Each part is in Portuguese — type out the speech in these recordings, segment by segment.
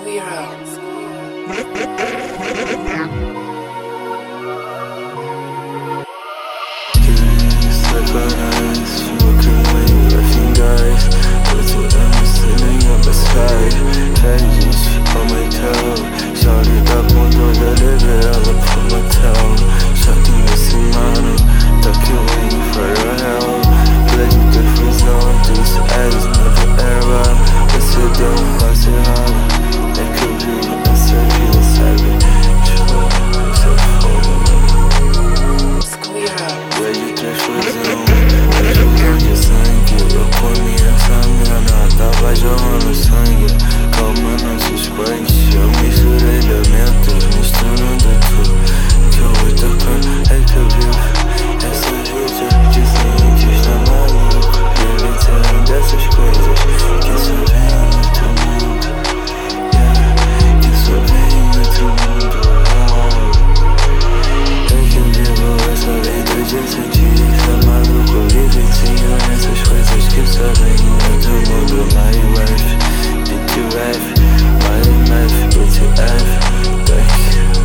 Sacanagem, looking like laughing guys. But I'm sitting up beside. Legends on my toe. Shouted up on the level up from my town. Shouting nesse mano, tá killing for your help. Legend que fusão dos eggs, never ever. Você deu passo errado. É que eu vi essa vida, sabe? Tipo, você é foda, mano. Legend transfusão. Transfusão de sangue. Eu comi essa mina, tava jorrando sangue. Calma nossos pães. Eu misturei elementos, misturando tudo. Que eu vou tocando, é que eu vivo. Essa vida de cientes tá maluco. Evitando dessas coisas que só vem em outro mundo. Yeah, que só vem em outro mundo. É que eu vivo essa vida de cientes tá maluco. Evitando essas coisas que só vem em outro mundo. My wife, BTF, my MF, BTF, back.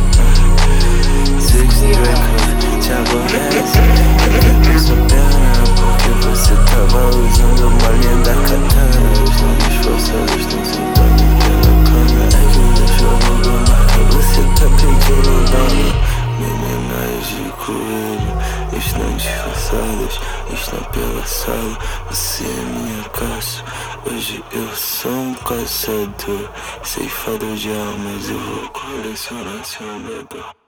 Six records, te aborrece. Eu sou pena porque você tava usando uma linda katana. Os nomes forçados estão sentando pela cama. É que deixa eu logo marca, você tá pedindo dano. Meninas de coelho estão disfarçadas, estão pela sala. Você é minha caça. Hoje eu sou um caçador, ceifador de almas. Eu vou colecionar seu medo.